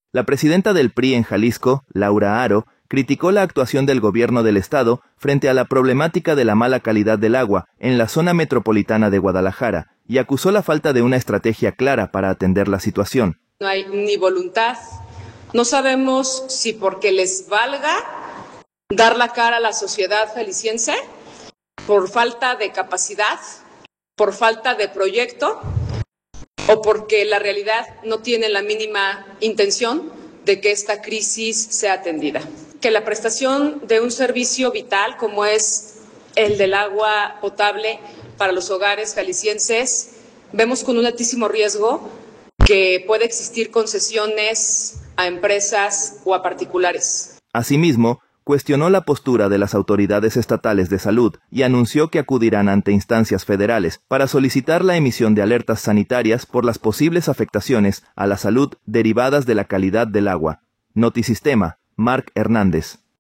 La presidenta del PRI en Jalisco, Laura Haro, criticó la actuación del gobierno del estado frente a la problemática de la mala calidad del agua en la zona metropolitana de Guadalajara y acusó la falta de una estrategia clara para atender la situación. No hay ni voluntad, no sabemos si porque les valga dar la cara a la sociedad jalisciense, por falta de capacidad, por falta de proyecto, o porque la realidad no tiene la mínima intención de que esta crisis sea atendida. Que la prestación de un servicio vital como es el del agua potable para los hogares jaliscienses, vemos con un altísimo riesgo que puede existir concesiones a empresas o a particulares. Asimismo, cuestionó la postura de las autoridades estatales de salud y anunció que acudirán ante instancias federales para solicitar la emisión de alertas sanitarias por las posibles afectaciones a la salud derivadas de la calidad del agua. Notisistema, Marc Hernández.